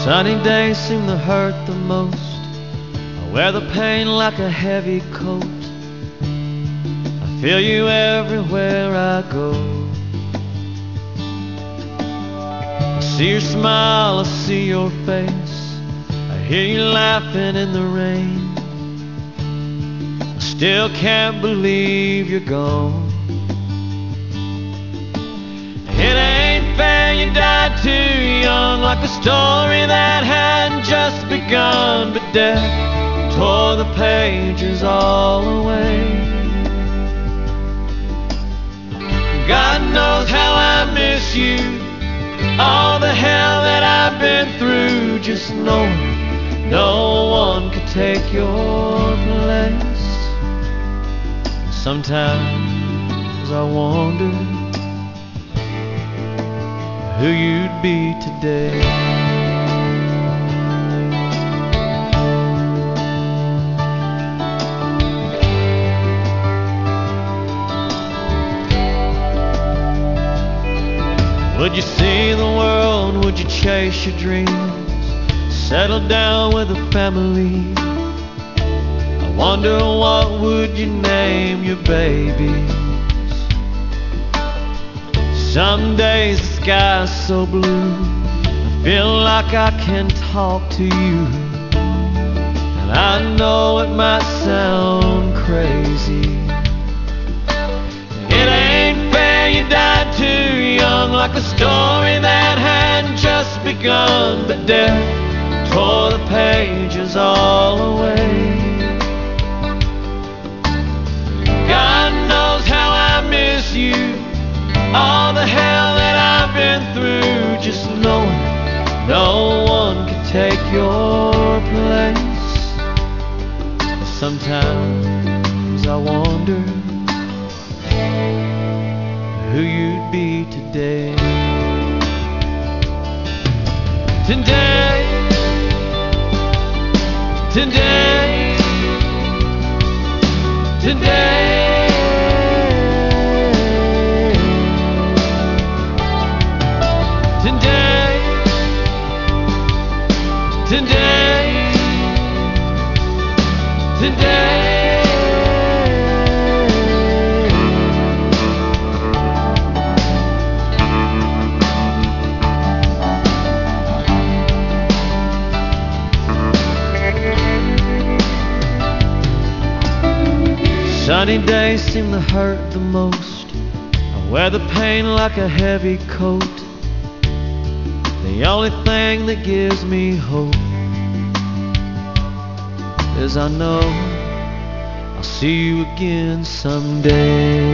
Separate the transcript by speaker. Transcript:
Speaker 1: Sunny days seem to hurt the most. I wear the pain like a heavy coat. I feel you everywhere I go. I see your smile, I see your face. I hear you laughing in the rain. I still can't believe you're gone. It ain't fair you died too young, like a story that hadn't just begun. But death tore the pages all away. God knows how I miss you, all the hell that I've been through. Just knowing no one could take your place. Sometimes I wonder who you'd be today. Would you see the world? Would you chase your dreams? Settle down with a family? I wonder what would you name your babies? Some days the sky's so blue, I feel like I can talk to you. And I know it might sound crazy. It ain't fair you died too young, like a story that hadn't just begun. But death tore the pages all away. God knows how I miss you, all the hell that I've been through. Just knowing no one could take your place. Sometimes I wonder who you'd be today. Today, today, today. Today, today, today. Sunny days seem to hurt the most. I wear the pain like a heavy coat. The only thing that gives me hope is I know I'll see you again someday.